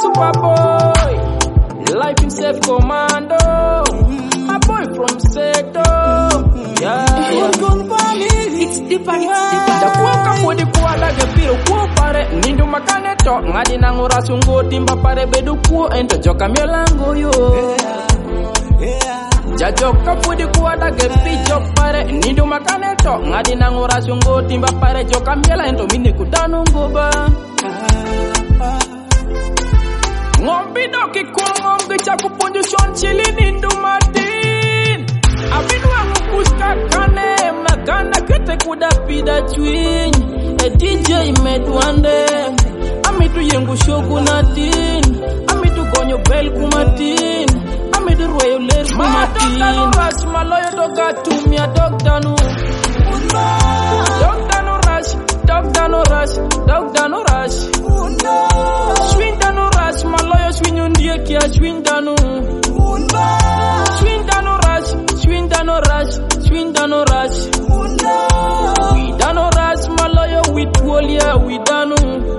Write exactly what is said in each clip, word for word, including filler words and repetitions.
super boy. Life himself commando. A boy from Seto. Yeah, yeah. It's deeper, it's deeper. Da kuoka fodi kuala gebiro kuo pare. Nindu makane to. Ngadi nangura sungo timba pare bedu kuo. Ento joka mielango yo. Jajoka fodi kuala gebiro pare. Nindu makane to. Ngadi nangura sungo timba pare. Joka miela ento mini kudanu ngoba. Ngombi doki kwa ngombi chaku ponjushon chili nindu matin. Abinu wangu kuska kane. Magana kete kuda pida chwin. A D J medwande. Amitu yengu shogu natin. Amitu gonyo bel kumatin. Amitu royo ler kumatin. Ma dog danu rush. Maloyo doga tumia dog danu. Dog danu rush. Dog danu rush. Dog danu rush. Swing danu rush. Maloyo swing undie kia swing danu. Swing danu rush. Swing danu rush. Swing danu rush. We danu rush. Maloyo we tuolia. We danu.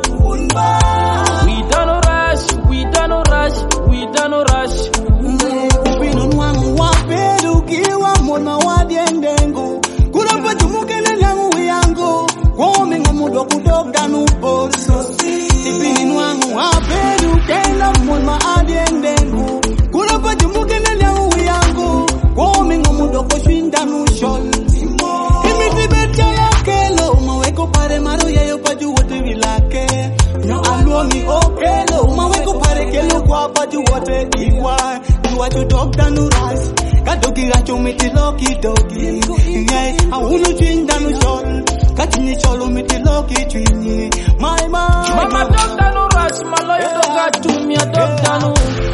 We danu rush. We danu rush. We danu rush. Upino nwangu wapedu kiwa mwana wadiendengu. Kurapa jumukele nyangu yangu. Kwome ngomudo kudogda nuporso. Upino nwangu wapedu kela mwana wadiendengu. Kurapa jumukele nyangu yangu. Kwome ngomudo kushinda nushol. Imiti becha ya kelo. Maweko pare maro yeyo paju wote vilake. No aloni okelo. Maweko pare kelo kwa paju wote iwa. What you dog danu rush? Kadogi gacho miti loki dogi. Hey, I wanna drink danu shol. Katini cholo miti loki chini. My man. Mama dog danu rush. Maloyo doga tumia dog danu.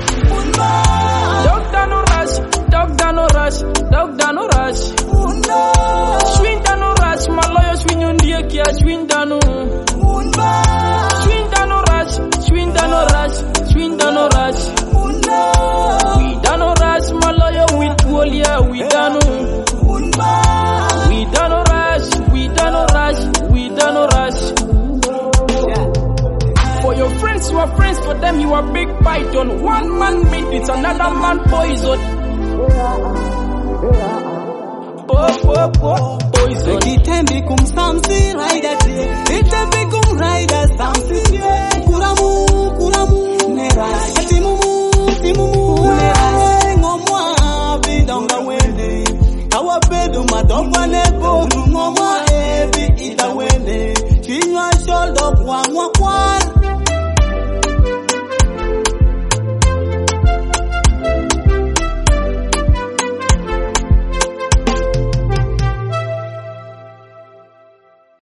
Dog danu rush. Dog danu rush. Dog danu rush. Swing danu rush. Maloyo swing undie kia swing danu. Swing danu rush. Swing danu rush. Swing danu rush. We danu rush. Maloyo we tuolia. We danu. We danu rush. We danu rush. We danu rush. For your friends, you are friends. For them, you are big python. One man meat, it's another man poison. Oh, oh, oh, poison. Itembe kum samsi rider day. Itembe kum rider samsi day. Kuramu, kuramu, nera. Timumu, timumu, nera. Ngomwa bidonga wende. Kawa bedu madongwa nebo. Ngomwa ebi ida wende. Chinywa shoulder kwa mwa kwa.